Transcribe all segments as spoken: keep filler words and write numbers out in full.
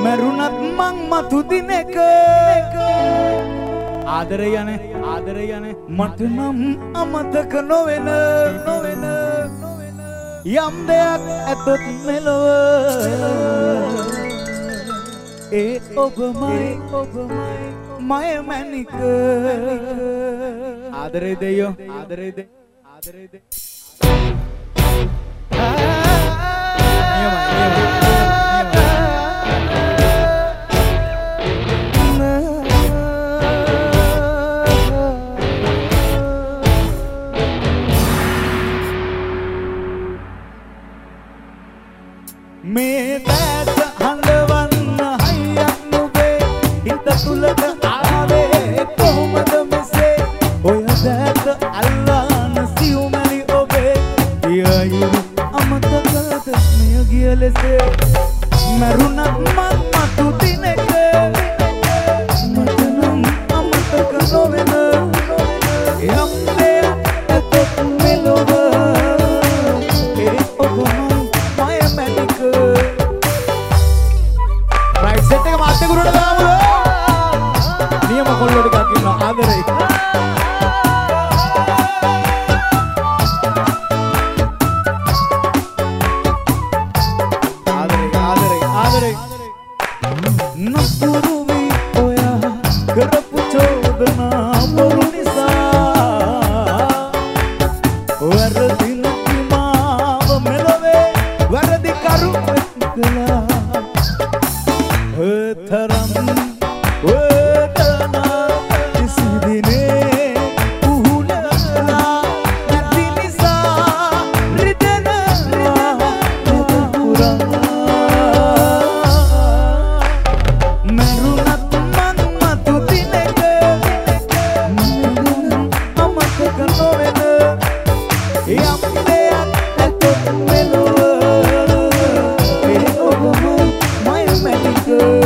මරුණත් මං මතු දිනක ආදරය යන්නේ ආදරය යන්නේ මට නම් අමතක නොවෙන නොවෙන යම් දෙයක් ඇතොත් මෙලොව ඒ ඔබමයි ඔබමයි මය මැනික ආදරේ දෙයෝ ආදරේ දෙ ආදරේ දෙ මේ දැස හඬවන්න හයියක් නුඹේ හිත තුලට ආවේ කොහොමද මෙසේ ඔය දැස අල්ලාන සියුමැලි ඔබේ පියයු අමතකද මිය ගිය ලෙස මරුණත් මං මතු දිනක මට නම් අමතක නොවෙන යම් දෙයක් ඇතොත් මෙලොව ඒ ඔබමයි මය මැනික සෙට් එක මාත් එක්ක උඩට දාමු නියම කොල්ලෝ ටිකක් ඉන්නවා ආදරේ ආදරේ ආදරේ ආදරේ නපුරුවි ඔයා කරපු චෝදනා බොරු නිසා වැරදි නැති මාව මෙලොවේ වැරදි කරු කළා තරම් වේදනා කිසි දිනේ උහුලලා නැති නිසා රිදෙනවා පුරා මරුණත් මං මතු දිනක අමතක නොවෙන යම් දෙයක් ඇතොත් මෙලොව ඒ ඔබමයි මය මැනික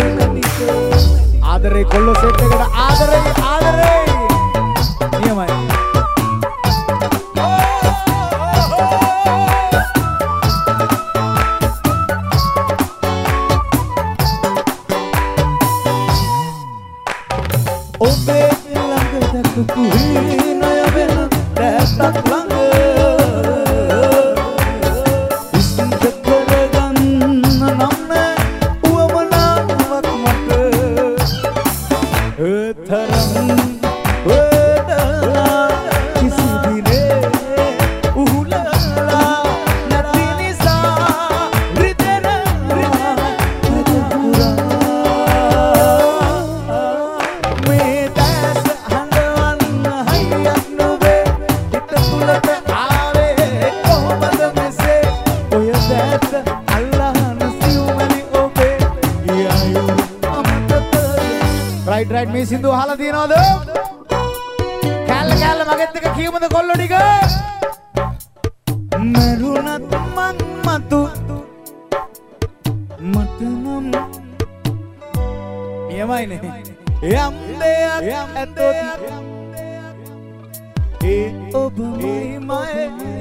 ආදරේ කොල්ලෝ සෙට් එකට ආදරේ ආදරේ නියමයි ඔබේ ළඟ දැකපු හිනය වෙන දැසක් ළඟ ඉස්සිත කරගන්න නම් තරම් වේදනා කිසි දිනේ උහුලලා නැති නිසා රිදෙනවා පුරා මේ දැස හඬවන්න හයියක් නොවේ හිත තුලට ආවේ කොහොමද මෙසේ ඔය දැස අල්ලාන සිව්මැලි ඔබේ යයු රයිට් රයිට් මේ සින්දුව අහලා තියනවද? කැල්ල කැල්ල මගෙත් එක කියමුද කොල්ලෝ ටික? මරුණත් මං මතු මට නම් නියමයිනේ යම් දෙයක් ඇතොත් ඒ ඔබමයි මය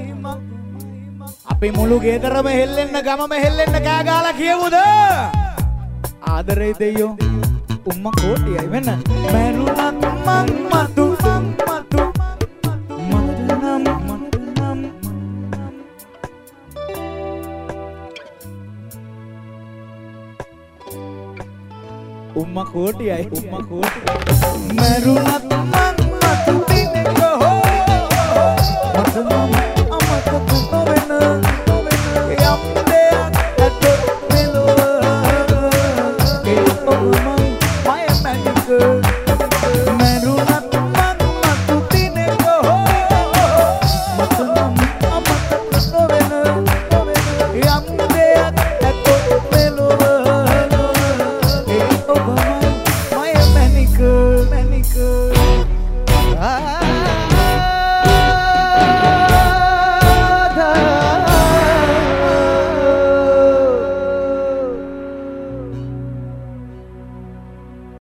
අපි මුළු ගෙදරම හෙල්ලෙන්න ගමම හෙල්ලෙන්න කෑ ගහලා කියමුද? ආදරේ දෙයෝ උම්ම කෝටියයි වෙන මරුණත් මං මතු මං මතු මට නම් මට නම් උම්ම කෝටියයි උම්ම කෝටියයි මරුණත් මං මතු දිනක හෝ මට නම්